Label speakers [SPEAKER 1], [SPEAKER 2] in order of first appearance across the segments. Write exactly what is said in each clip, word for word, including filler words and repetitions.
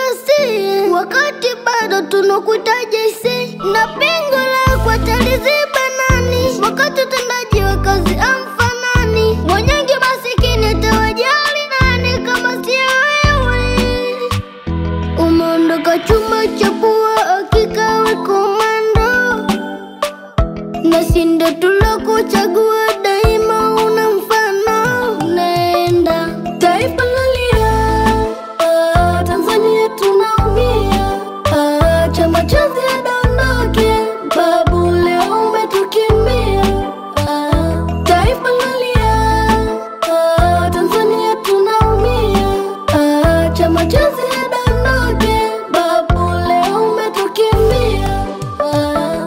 [SPEAKER 1] sie, wakati bado tunakuhitaji si. Na pengo lako ataliziba nani, wakati utendaji wa kazi amfanani. Mwenyengi masikini atawajali nani kama si wewe? Umeondoka chuma cha pua, hakika we komando. Na sinde tulokuchagua daima una mfano. Nenda taifa lalia, ah, Tanzania tunaumia, ah, chama chozi adondoke, babu leo umetukimbia. ah, Taifa lalia, ah, Tanzania tunaumia, ah, chama chozi adondoke, babu leo umetukimbia. ah.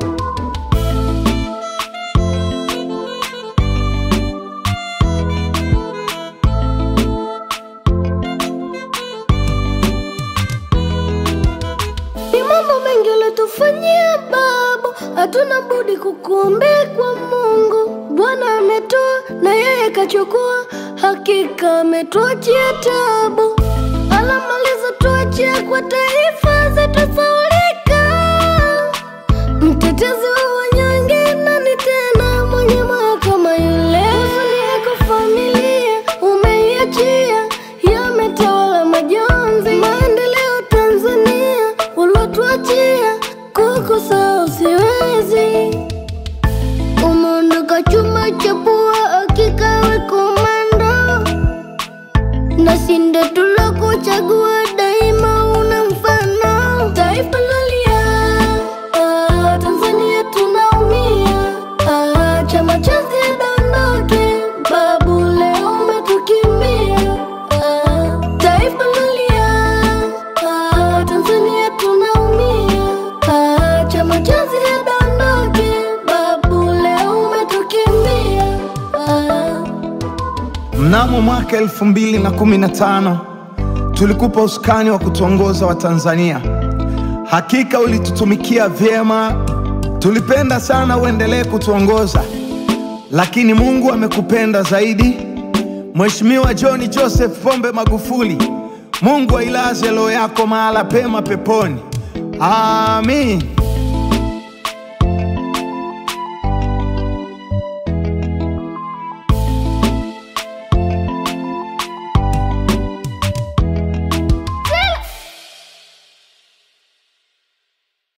[SPEAKER 1] Ni mambo mengi ulitufanyia babu, hatuna budi kukuombea kwa Mungu. Bwana ametoa na yeye kachukua, hakika ametuachia tabu. Alamaliza tuachia kwa taifa zetu saulika. Mtetezi wa wanyonge nani tena mwenye moyo kama yule? Huzuni yako familia umeiachia, yametawala majonzi. Maendeleo Tanzania ulotuachia, kukusahau siwezi. Umeondoka chuma cha pua, hakika we komando. Na sinde tulokuchagua daima una mfano. Taifa lalia, ah, Tanzania tunaumia, ah, chama chozi adondoke, babu leo umetukimbia. ah, Taifa lalia, ah, Tanzania tunaumia, ah, chama chozi adondoke, babu leo umetukimbia. ah.
[SPEAKER 2] Mnamo mwaka elfu mbili na kumi na tano tulikupa usukani wa kutuongoza wa Tanzania. Hakika ulitutumikia vyema, tulipenda sana uendelee kutuongoza, lakini Mungu amekupenda zaidi. Mheshimiwa John Joseph Pombe Magufuli, Mungu ailaze roho yako mahala pema peponi. Amin.